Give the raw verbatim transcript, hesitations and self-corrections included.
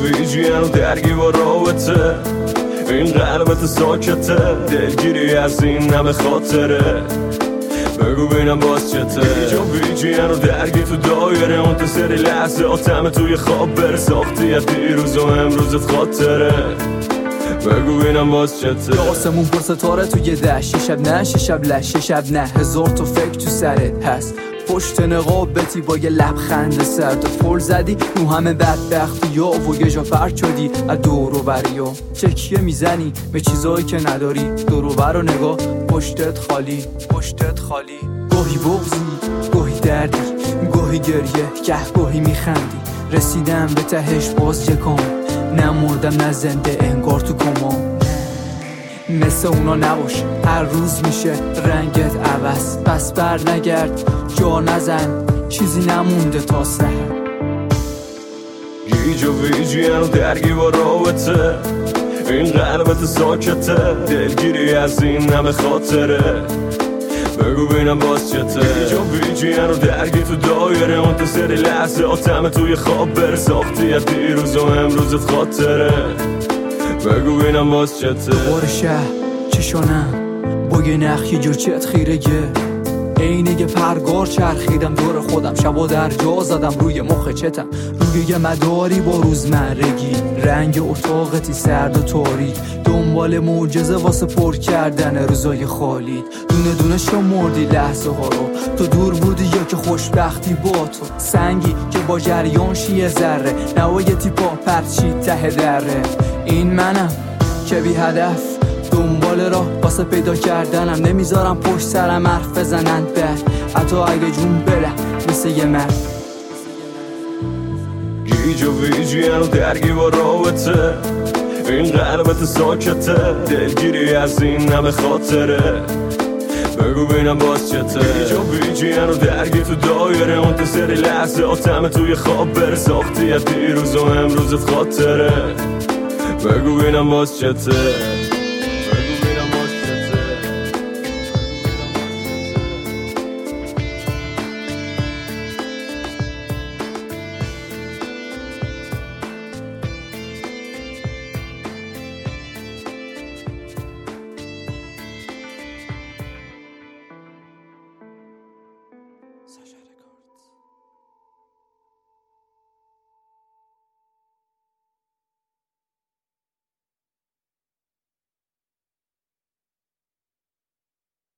ویجی هنو درگی با رابطه این قلبت ساکته دلگیری از این همه خاطره بگو بینم باز چته جا ویجی هنو درگی تو دایره اون تو سری لحظه آتمه توی خواب بره ساختی از دیروز و امروزت خاطره بگو بینم باز چته آسمون پر ستاره توی دشت شب نه شب لش شب نه هزار تا فکر تو سرت هست پشت نقابتی با یه لبخند سرد پل زدی رو همه بدبختی ها و یه جا فرد شدی از دور و بری ها چکیه میزنی به چیزایی که نداری دور و بر و نگاه پشتت خالی پشتت خالی گاهی بغضی گاهی دردی گاهی گریه گه گاهی میخندی رسیدم به تهش باز چکام نه مردم نه زنده انگار تو کما مثل اونا نباش هر روز میشه رنگت عوض پس بر نگرد جا نزن چیزی نمونده تا سحر گیج و ویجی هنو درگی با رابطه این قلبت ساکته دلگیری از این همه خاطره بگو بینم باز چته گیج و ویجی هنو درگی تو دایره اون تو سری لحظه آتمه توی خواب بره ساختی از دیروز و امروزت خاطره بگو بینم باز چته بار شهر چشانم با یه نخ یه جور چت خیرگه اینه یه پرگار چرخیدم دور خودم شبا در جا زدم روی مخ چتم روی یه مداری با روزمرگی رنگ اتاقتی سرد و تاریک دنبال معجزه واسه پر کردن روزای خالی دونه دونه شمردی لحظه ها رو تو دور بودی یا که خوشبختی با تو سنگی که با جریان شیه ذره نوایتی پا پرچی ته دره این منم که بی هدف دنبال راه واسه پیدا کردنم نمیذارم پشت سرم حرف بزنن به حتی اگه جون بره مثل یه مرد گیج و ویجی هنو درگی با رابطه این قلبت ساکته دلگیری از این همه خاطره بگو بینم باز چته گیج و ویجی هنو درگی تو دایره اون تو سری لحظه آتمه توی خواب بره ساختی از دیروز و امروزت خاطره بگو بینم باز چته Sasha.